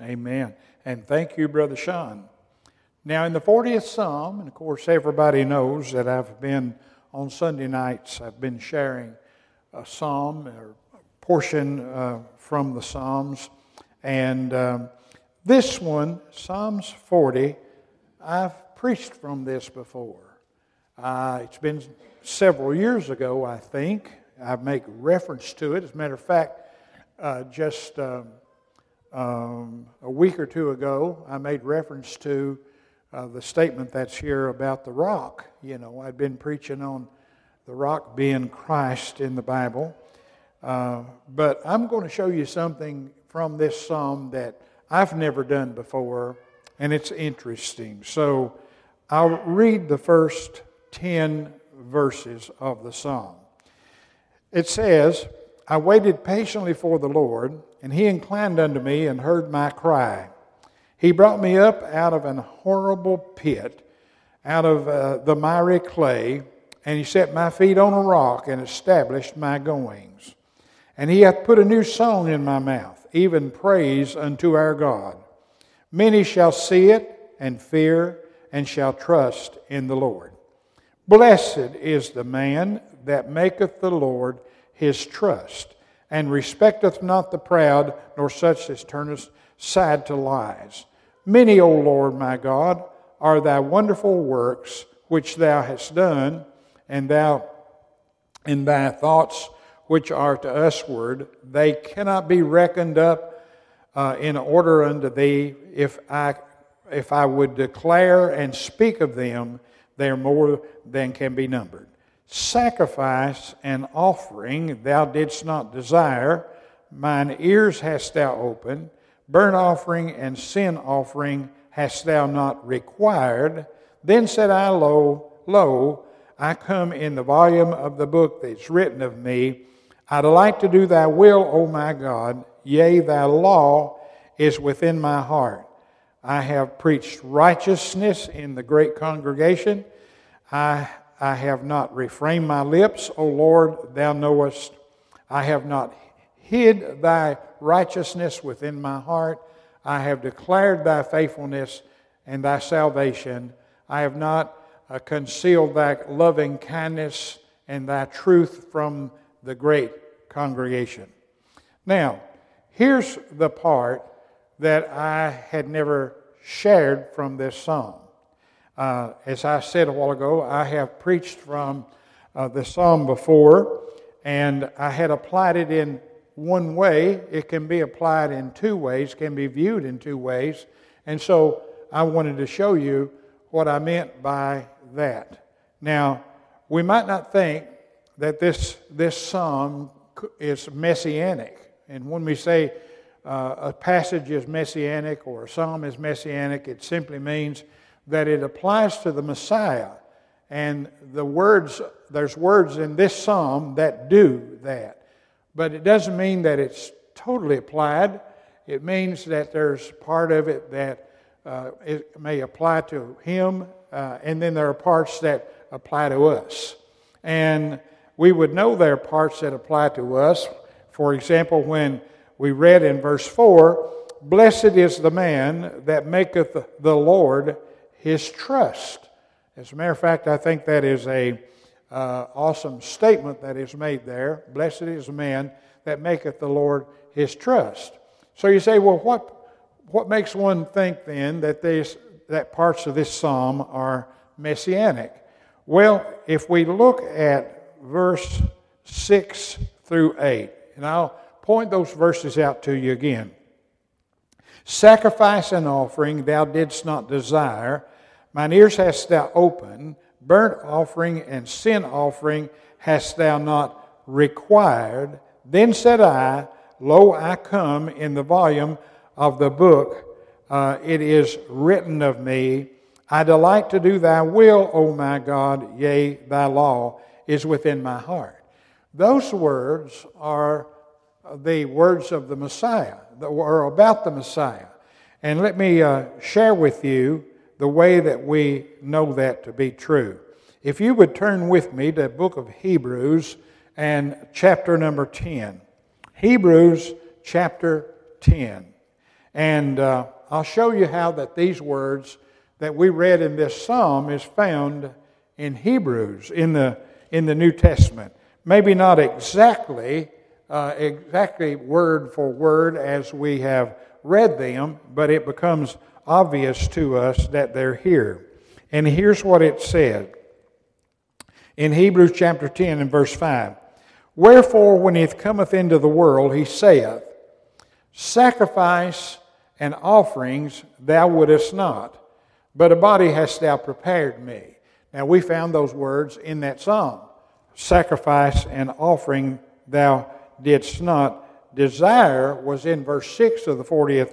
Amen. And thank you, Brother Sean. Now, in the 40th Psalm, and of course everybody knows that I've been on Sunday nights, I've been sharing a psalm or portion from the Psalms. And this one, Psalms 40, I've preached from this before. It's been several years ago, I think. I make reference to it. As a matter of fact, just a week or two ago, I made reference to the statement that's here about the rock. You know, I'd been preaching on the rock being Christ in the Bible. But I'm going to show you something from this psalm that I've never done before, and it's interesting. So I'll read the first 10 verses of the psalm. It says, I waited patiently for the Lord, and he inclined unto me and heard my cry. He brought me up out of an horrible pit, out of the miry clay, and he set my feet on a rock and established my goings. And he hath put a new song in my mouth, even praise unto our God. Many shall see it and fear, and shall trust in the Lord. Blessed is the man that maketh the Lord his trust, and respecteth not the proud, nor such as turneth aside to lies. Many, O Lord my God, are thy wonderful works which thou hast done, and thou in thy thoughts which are to usward, they cannot be reckoned up in order unto thee. If I would declare and speak of them, they are more than can be numbered. Sacrifice and offering thou didst not desire, mine ears hast thou opened. Burnt offering and sin offering hast thou not required. Then said I, Lo, I come in the volume of the book that's written of me. I delight to do thy will, O my God. Yea, thy law is within my heart. I have preached righteousness in the great congregation. I have not refrained my lips, O Lord, thou knowest. I have not hid thy righteousness within my heart. I have declared thy faithfulness and thy salvation. I have not concealed thy loving kindness and thy truth from the great congregation. Now, here's the part that I had never shared from this psalm. As I said a while ago, I have preached from the psalm before, and I had applied it in one way. It can be applied in two ways, can be viewed in two ways. And so I wanted to show you what I meant by that. Now, we might not think that this psalm is messianic. And when we say a passage is messianic or a psalm is messianic, it simply means that it applies to the Messiah. And there's words in this psalm that do that. But it doesn't mean that it's totally applied. It means that there's part of it that it may apply to him, and then there are parts that apply to us. And we would know there are parts that apply to us. For example, when we read in verse 4, Blessed is the man that maketh the Lord his trust. As a matter of fact, I think that is a awesome statement that is made there. Blessed is the man that maketh the Lord his trust. So you say, well, what makes one think then that parts of this psalm are messianic? Well, if we look at verse 6 through 8, and I'll point those verses out to you again. Sacrifice and offering thou didst not desire, mine ears hast thou opened. Burnt offering and sin offering hast thou not required. Then said I, Lo, I come in the volume of the book. It is written of me. I delight to do thy will, O my God. Yea, thy law is within my heart. Those words are the words of the Messiah, that were about the Messiah. And let me share with you the way that we know that to be true. If you would turn with me to the book of Hebrews and chapter number 10. Hebrews chapter 10. And I'll show you how that these words that we read in this psalm is found in Hebrews, in the New Testament. Maybe not exactly word for word as we have read them, but it becomes obvious to us that they're here. And here's what it said in Hebrews chapter 10 and verse 5. Wherefore, when he cometh into the world, he saith, Sacrifice and offerings thou wouldest not, but a body hast thou prepared me. Now, we found those words in that psalm. Sacrifice and offering thou didst not desire was in verse 6 of the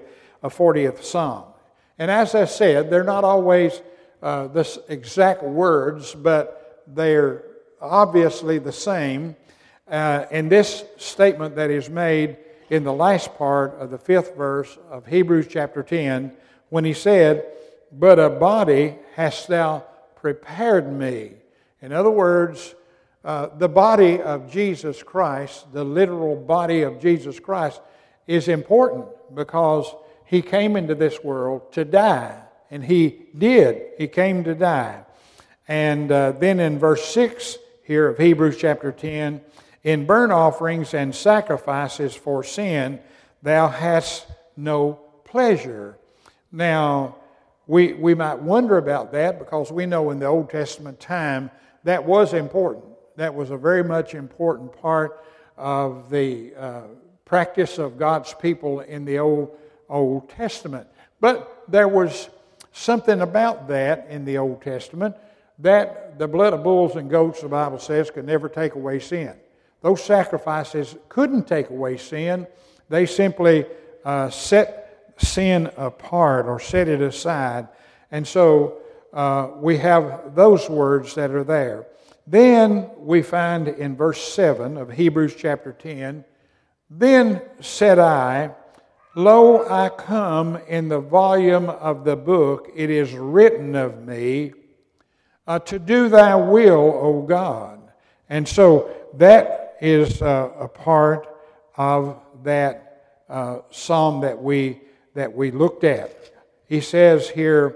40th Psalm. And as I said, they're not always the exact words, but they're obviously the same. And this statement that is made in the last part of the 5th verse of Hebrews chapter 10, when he said, But a body hast thou prepared me. In other words, the body of Jesus Christ, the literal body of Jesus Christ, is important because he came into this world to die. And he did. He came to die. And then in verse 6 here of Hebrews chapter 10, in burnt offerings and sacrifices for sin, thou hast no pleasure. Now, we might wonder about that because we know in the Old Testament time that was important. That was a very much important part of the practice of God's people in the Old Testament. But there was something about that in the Old Testament that the blood of bulls and goats, the Bible says, could never take away sin. Those sacrifices couldn't take away sin. They simply set sin apart or set it aside. And so we have those words that are there. Then we find in verse 7 of Hebrews chapter 10, Then said I, Lo, I come in the volume of the book, it is written of me, to do thy will, O God. And so that is a part of that psalm that we looked at. He says here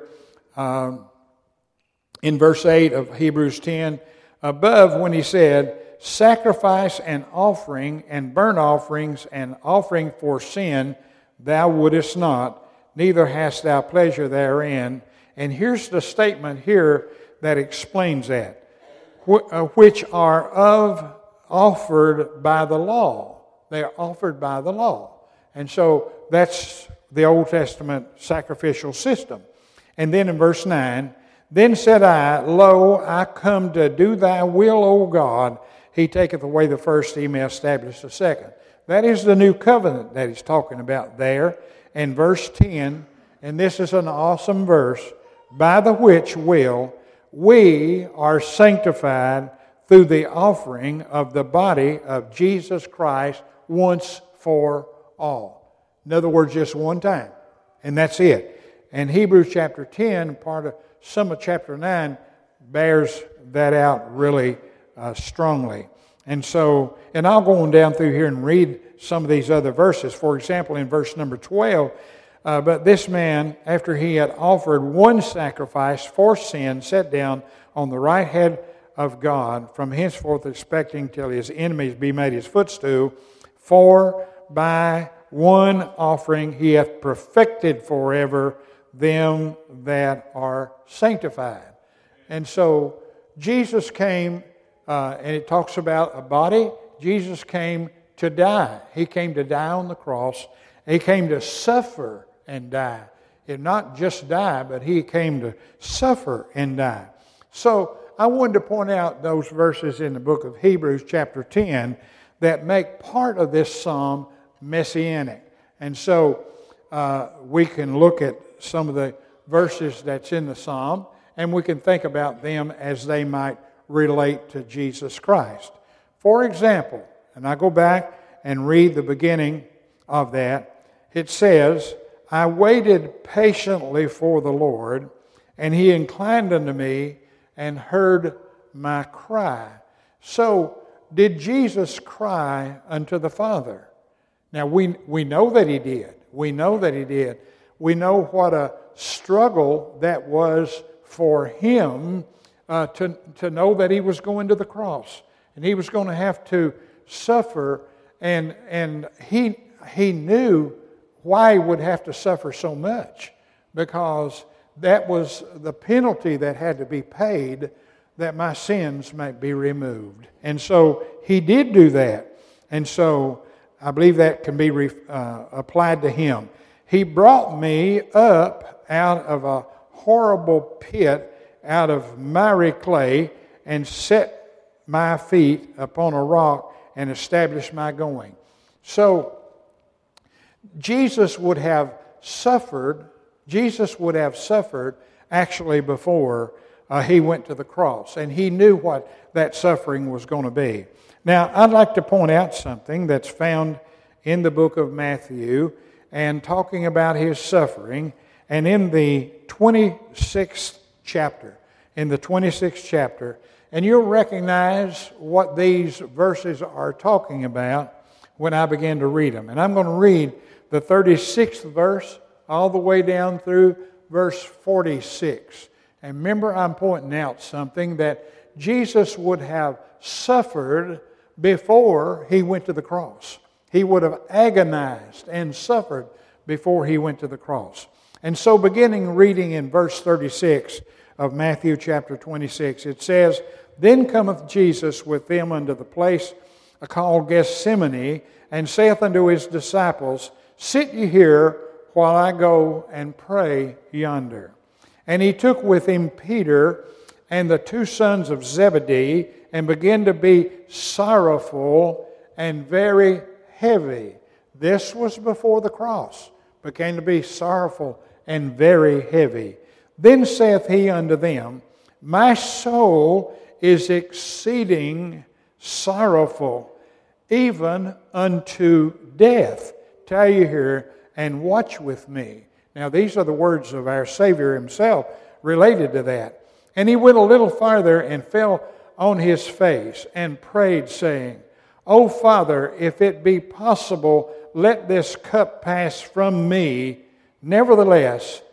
in verse 8 of Hebrews 10, above when he said, Sacrifice and offering and burnt offerings and offering for sin thou wouldest not, neither hast thou pleasure therein. And here's the statement here that explains that. Which are offered by the law. They are offered by the law. And so that's the Old Testament sacrificial system. And then in verse 9, Then said I, Lo, I come to do thy will, O God. He taketh away the first, he may establish the second. That is the new covenant that he's talking about there. In verse 10, and this is an awesome verse, by the which will we are sanctified through the offering of the body of Jesus Christ once for all. In other words, just one time. And that's it. And Hebrews chapter 10, part of some of chapter 9, bears that out really strongly. And so, and I'll go on down through here and read some of these other verses. For example, in verse number 12, but this man, after he had offered one sacrifice for sin, sat down on the right hand of God, from henceforth expecting till his enemies be made his footstool. For by one offering he hath perfected forever them that are sanctified. And so Jesus came, and it talks about a body. Jesus came to die. He came to die on the cross. He came to suffer and die. And not just die, but he came to suffer and die. So I wanted to point out those verses in the book of Hebrews chapter 10 that make part of this psalm messianic. And so we can look at some of the verses that's in the psalm, and we can think about them as they might relate to Jesus Christ. For example, and I go back and read the beginning of that, it says, I waited patiently for the Lord, and he inclined unto me and heard my cry. So, did Jesus cry unto the Father? Now, we know that he did. We know that He did. We know what a struggle that was for Him to know that He was going to the cross. And He was going to have to suffer. And He knew why He would have to suffer so much. Because that was the penalty that had to be paid that my sins might be removed. And so He did do that. And so I believe that can be applied to Him. He brought me up out of a horrible pit, out of miry clay, and set my feet upon a rock and established my going. So Jesus would have suffered actually before He went to the cross. And He knew what that suffering was going to be. Now, I'd like to point out something that's found in the book of Matthew and talking about His suffering. And in the 26th chapter, and you'll recognize what these verses are talking about when I begin to read them. And I'm going to read the 36th verse all the way down through verse 46. And remember, I'm pointing out something that Jesus would have suffered before He went to the cross. He would have agonized and suffered before He went to the cross. And so beginning reading in verse 36 of Matthew chapter 26, it says, Then cometh Jesus with them unto the place called Gethsemane, and saith unto His disciples, Sit ye here while I go and pray yonder. And He took with Him Peter and the two sons of Zebedee, and began to be sorrowful and very heavy. This was before the cross. Began to be sorrowful and very heavy. Then saith He unto them, My soul is exceeding sorrowful, even unto death. Tell you here, and watch with me. Now these are the words of our Savior Himself related to that. And He went a little farther and fell on His face and prayed, saying, O Father, if it be possible, let this cup pass from me. Nevertheless,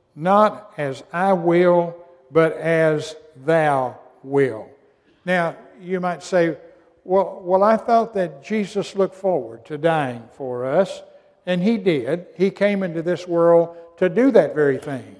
not as I will, but as Thou wilt. Now, you might say, well, I thought that Jesus looked forward to dying for us, and He did. He came into this world to do that very thing.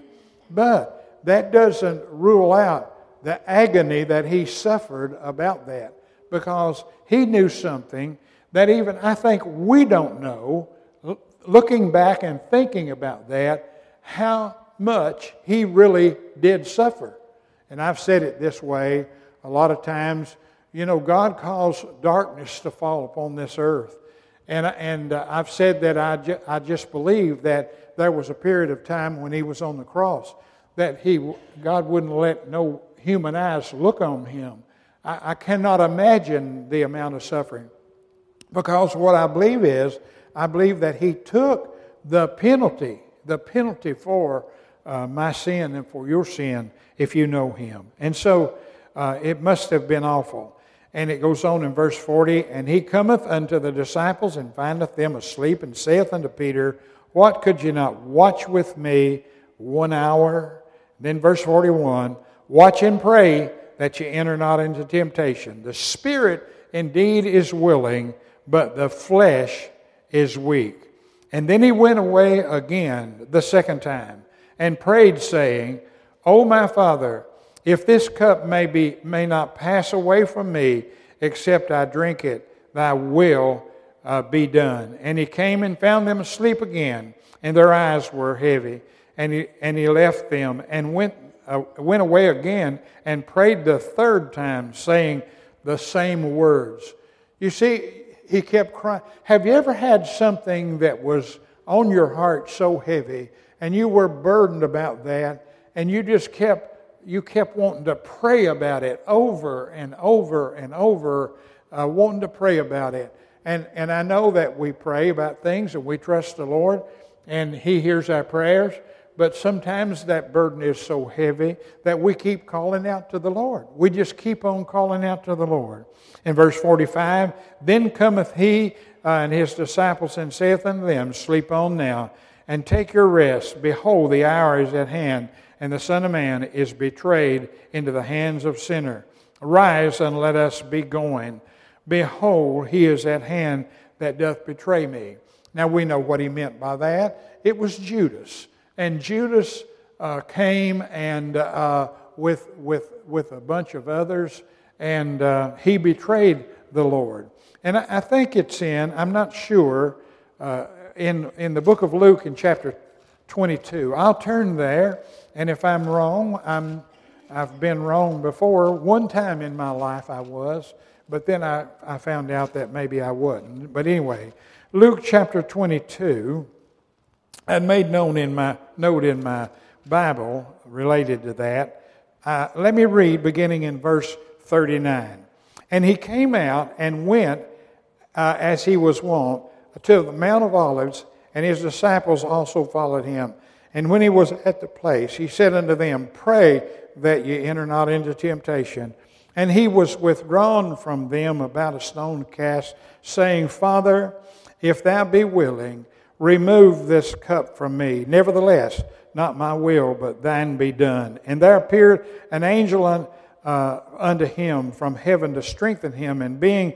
But that doesn't rule out the agony that He suffered about that, because He knew something that even I think we don't know, looking back and thinking about that, how much He really did suffer. And I've said it this way a lot of times, God caused darkness to fall upon this earth. And I've said that I just believe that there was a period of time when He was on the cross that God wouldn't let no human eyes look on Him. I cannot imagine the amount of suffering, because what I believe that He took the penalty for my sin and for your sin if you know Him. And so it must have been awful. And it goes on in verse 40, And He cometh unto the disciples and findeth them asleep, and saith unto Peter, What, could you not watch with me 1 hour? Then verse 41, Watch and pray that ye enter not into temptation. The spirit indeed is willing, but the flesh is weak. And then He went away again the second time, and prayed, saying, O my Father, if this cup may not pass away from me, except I drink it, Thy will be done. And He came and found them asleep again, and their eyes were heavy. And he left them and went away again and prayed the third time, saying the same words. You see, He kept crying. Have you ever had something that was on your heart so heavy, and you were burdened about that, and you just kept wanting to pray about it over and over and over, wanting to pray about it. And I know that we pray about things and we trust the Lord and He hears our prayers. but sometimes that burden is so heavy that we keep calling out to the Lord. We just keep on calling out to the Lord. In verse 45, then cometh he and his disciples and saith unto them, sleep on now, and take your rest. Behold, the hour is at hand, and the Son of Man is betrayed into the hands of sinners. Arise, and let us be going. Behold, he is at hand that doth betray me. Now we know what he meant by that. It was Judas. And Judas came and with a bunch of others, and he betrayed the Lord. And I think it's I'm not sure, in the book of Luke in chapter 22. I'll turn there, and if I'm wrong, I've been wrong before. One time in my life I was, but then I found out that maybe I wasn't. But anyway, Luke chapter 22, I made note in my Bible related to that. Let me read beginning in verse 39. And he came out and went as he was wont to the Mount of Olives, and his disciples also followed him. And when he was at the place, he said unto them, pray that ye enter not into temptation. And he was withdrawn from them about a stone cast, saying, Father, if thou be willing, remove this cup from me. Nevertheless, not my will, but thine be done. And there appeared an angel unto him from heaven to strengthen him. And being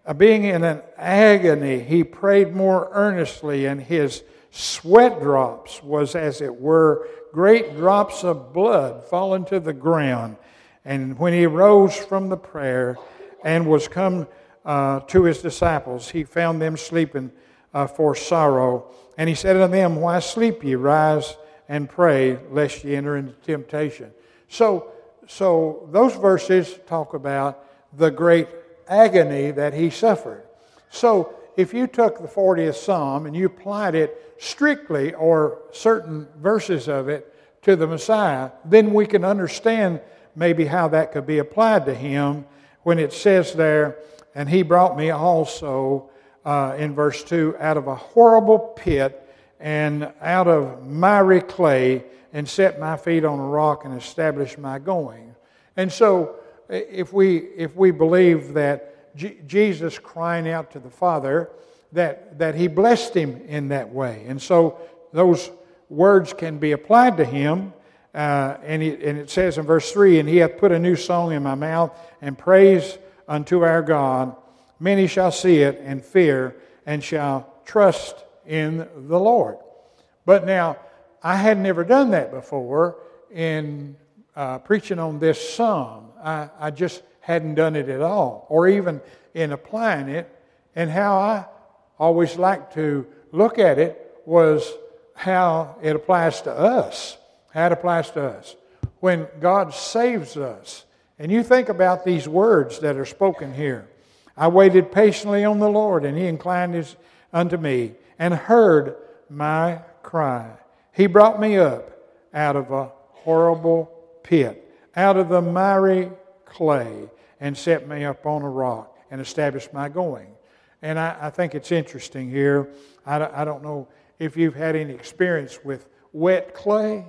in an agony, he prayed more earnestly, and his sweat drops was as it were great drops of blood fallen to the ground. And when he rose from the prayer and was come to his disciples, he found them sleeping for sorrow. And he said unto them, why sleep ye? Rise and pray, lest ye enter into temptation. So those verses talk about the great agony that he suffered. So if you took the 40th Psalm and you applied it strictly, or certain verses of it, to the Messiah, then we can understand maybe how that could be applied to him when it says there, and he brought me also, in verse 2, out of a horrible pit and out of miry clay, and set my feet on a rock and established my going. And so if we believe that Jesus crying out to the Father, that he blessed him in that way. And so those words can be applied to him. And it says in verse 3, and he hath put a new song in my mouth, and praise unto our God. Many shall see it and fear, and shall trust in the Lord. But now, I had never done that before in preaching on this psalm. I just hadn't done it at all, or even in applying it. And how I always like to look at it was how it applies to us. How it applies to us. When God saves us, and you think about these words that are spoken here. I waited patiently on the Lord, and he inclined unto me, and heard my cry. He brought me up out of a horrible pit, out of the miry clay, and set me up on a rock, and established my going. And I think it's interesting here. I don't know if you've had any experience with wet clay.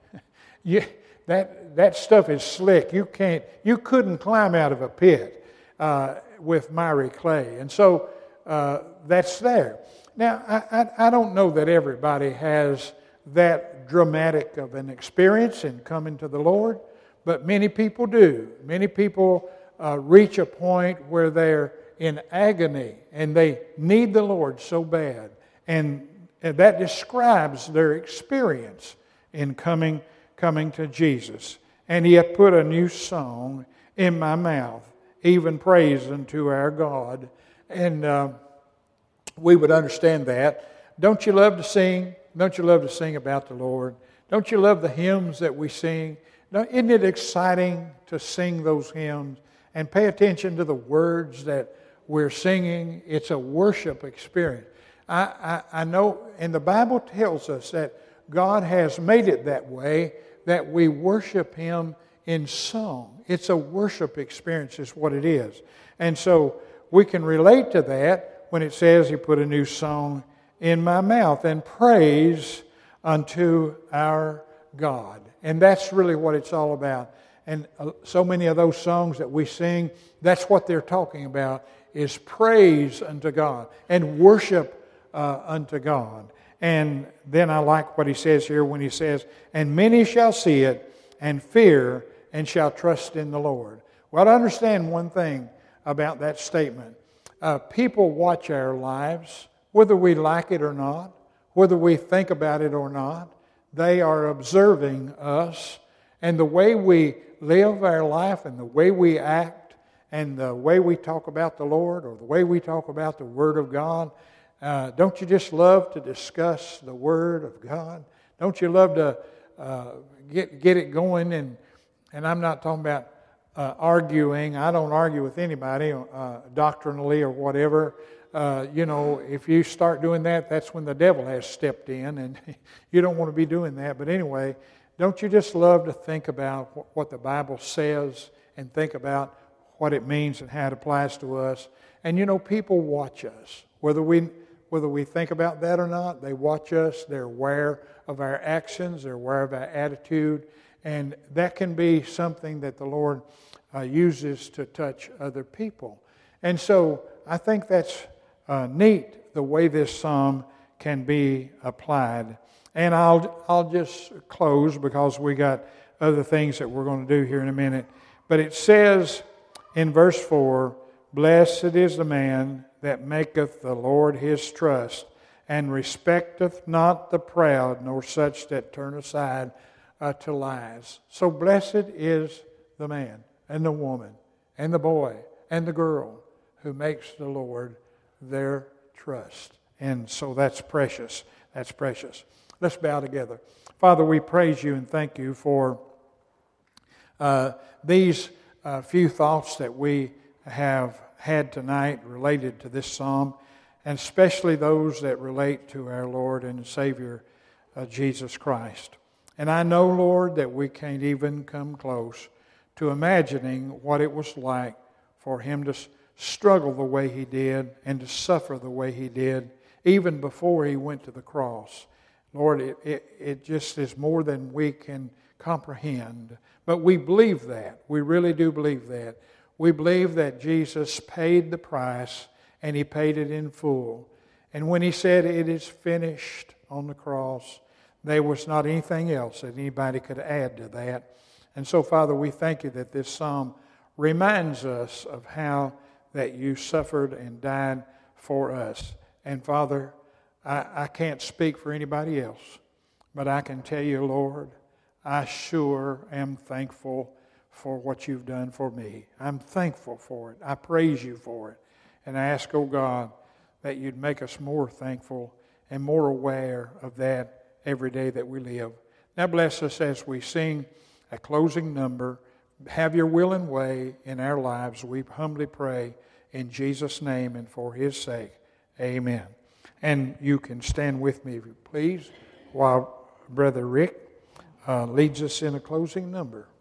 That stuff is slick. You couldn't climb out of a pit with miry clay. And so that's there. Now, I don't know that everybody has that dramatic of an experience in coming to the Lord, but many people do. Many people reach a point where they're in agony and they need the Lord so bad. And that describes their experience in coming to Jesus. And he hath put a new song in my mouth, even praise unto our God. And we would understand that. Don't you love to sing? Don't you love to sing about the Lord? Don't you love the hymns that we sing? Isn't it exciting to sing those hymns and pay attention to the words that we're singing? It's a worship experience. I know, and the Bible tells us that God has made it that way, that we worship him in song. It's a worship experience is what it is. And so we can relate to that when it says he put a new song in my mouth, and praise unto our God. And that's really what it's all about. And so many of those songs that we sing, that's what they're talking about, is praise unto God and worship unto God. And then I like what he says here when he says, and many shall see it and fear and shall trust in the Lord. Well, I understand one thing about that statement. People watch our lives, whether we like it or not, whether we think about it or not. They are observing us, and the way we live our life and the way we act and the way we talk about the Lord or the way we talk about the Word of God. Don't you just love to discuss the Word of God? Don't you love to get it going? And I'm not talking about arguing. I don't argue with anybody doctrinally or whatever. If you start doing that, that's when the devil has stepped in, and you don't want to be doing that. But anyway, don't you just love to think about what the Bible says and think about what it means and how it applies to us? And people watch us. Whether we think about that or not, they watch us. They're aware of our actions. They're aware of our attitude. And that can be something that the Lord uses to touch other people. And so I think that's neat, the way this psalm can be applied. And I'll just close because we got other things that we're going to do here in a minute. But it says in verse 4, blessed is the man that maketh the Lord his trust, and respecteth not the proud, nor such that turn aside to lies. So blessed is the man and the woman and the boy and the girl who makes the Lord their trust. And so that's precious. That's precious. Let's bow together. Father, we praise you and thank you for these few thoughts that we have had tonight related to this psalm, and especially those that relate to our Lord and Savior, Jesus Christ. And I know, Lord, that we can't even come close to imagining what it was like for him to struggle the way he did and to suffer the way he did, even before he went to the cross. Lord, it just is more than we can comprehend. But we believe that. We really do believe that. We believe that Jesus paid the price, and he paid it in full. And when he said, it is finished on the cross, there was not anything else that anybody could add to that. And so, Father, we thank you that this psalm reminds us of how that you suffered and died for us. And Father, I can't speak for anybody else, but I can tell you, Lord, I sure am thankful for what you've done for me. I'm thankful for it. I praise you for it. And I ask, oh God, that you'd make us more thankful and more aware of that every day that we live. Now bless us as we sing a closing number. Have your will and way in our lives, we humbly pray in Jesus' name and for his sake. Amen. And you can stand with me, if you please, while Brother Rick leads us in a closing number.